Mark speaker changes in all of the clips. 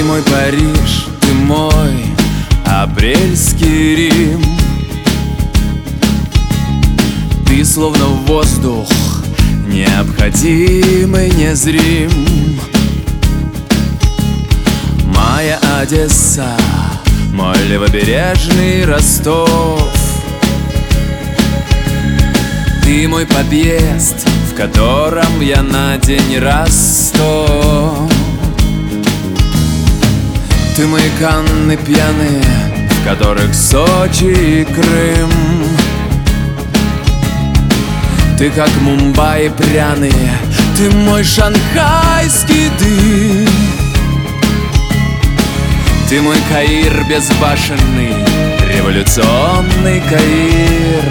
Speaker 1: мой Париж, ты мой апрельский Рим. Ты словно воздух, необходимый, незрим. Моя Одесса, мой левобережный Ростов. Ты мой подъезд, в котором я на день расту. Ты мои Канны пьяные, в которых Сочи и Крым. Ты как Мумбаи пряные, ты мой шанхайский дым. Ты мой Каир безбашенный, революционный Каир.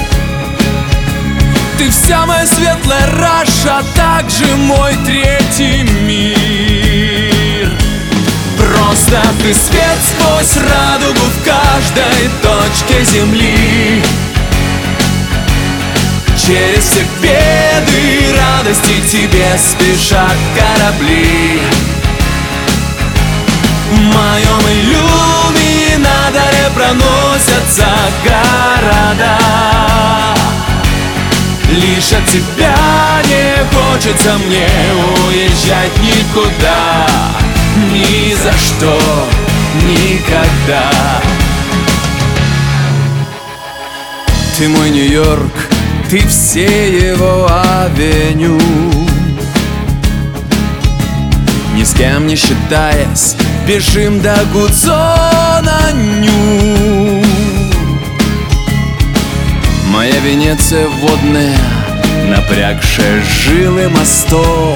Speaker 1: Ты вся моя светлая Раша, а также мой третий мир. Просто ты свет сквозь радугу в каждой точке земли. Через все беды и радости к тебе спешат корабли. В моем иллюминаторе проносятся города. Лишь от тебя не хочется мне уезжать никуда. Ни за что, никогда. Ты мой Нью-Йорк, ты все его авеню. Ни с кем не считаясь, бежим до Гудзона Нью. Моя Венеция водная, напрягшая жилы мостов.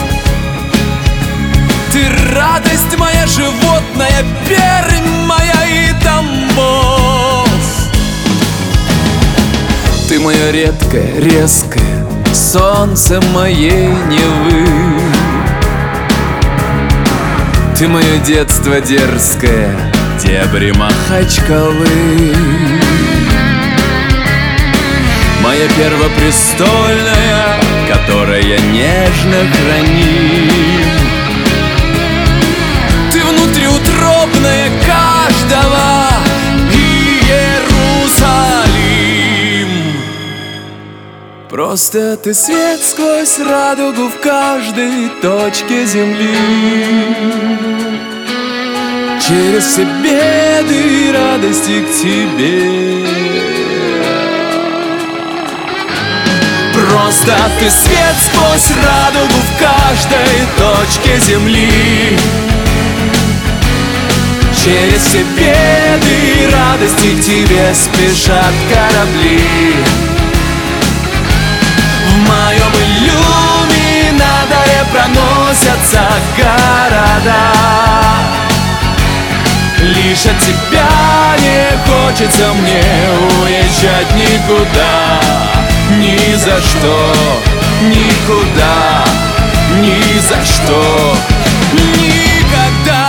Speaker 1: Ты радость моя животная, Пермь моя и Тамбов. Ты мое редкое, резкое солнце моей Невы. Ты мое детство дерзкое, дебри Махачкалы. Моя первопрестольная, которая нежно хранит. Ты внутриутробная каждого Иерусалим. Просто ты свет сквозь радугу в каждой точке земли. Через все беды и радости к тебе. Просто ты свет сквозь радугу в каждой точке земли. Через все беды и радости к тебе спешат корабли. В моем иллюминаторе проносятся города. Лишь от тебя не хочется мне уезжать никуда. Ни за что, никуда, ни за что, никогда.